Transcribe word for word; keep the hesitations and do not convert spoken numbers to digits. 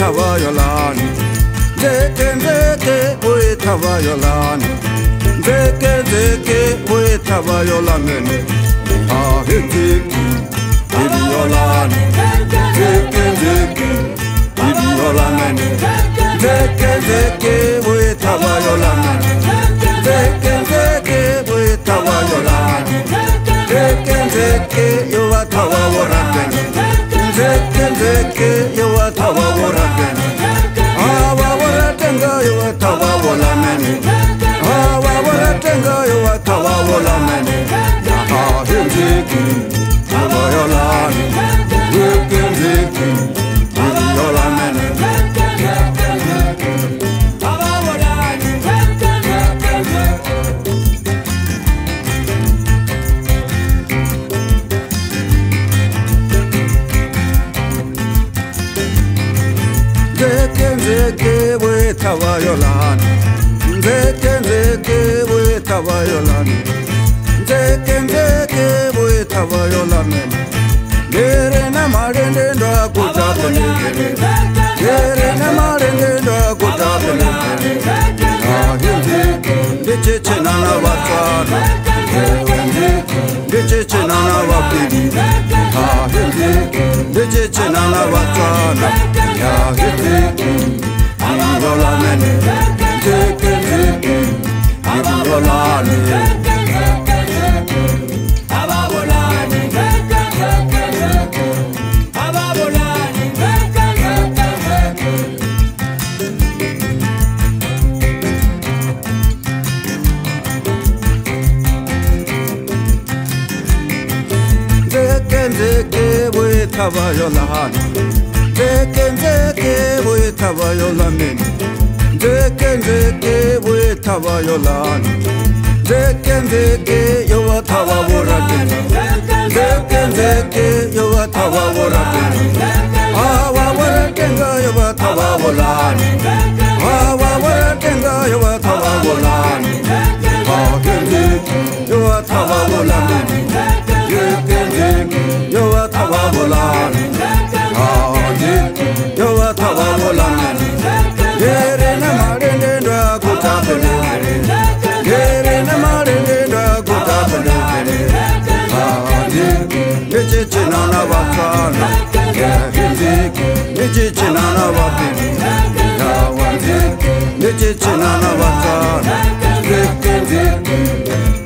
tavayolani Zeke zeke we tavayolani Zeke zeke we tavayolamene Ah hezeki Ibiolani Zeke zeke Ibiolamene Zeke zeke we tavayolamene Zeke zeke we tavayolani Zeke zeke yo tavayolamene Zeke zeke yo tavayolamene Awa wala tenga yo tavayolamene Awa wala tenga yo tavayolamene Ah hezeki Tavayolamene Zeke zeke Ibiolamene Zeke zeke we tavayolani Zeke zeke we tavayolani Zeke zeke we tavayolani Dere na marende ndo akutapene Dere na marende ndo akutapene Ah hezeki Decheche nana watana Decheche nana wapidi Ah hezeki Decheche nana watana Ah hezeki Ibiyolamene Zeke zeke Ibiolani Zeke zeke we tavayolani Zeke zeke we tavayolamene Zeke zeke we tavayolani Zeke zeke yo tavayolamene Zeke zeke yo tavayolamene Awa wala tenga yo tavayolamene Awa wala tenga yo tavayolamene Ah hezeki yo tavayolamene Zeke zeke yo tavayolamene Ah hezeki yo tavayolamene Dere na marende ndo akutapene Dere na marende ndo akutapene Ah hezeki Decheche nana watana Ah hezeki Decheche nana wapidi Ah hezeki Decheche nana watana Zeke zeke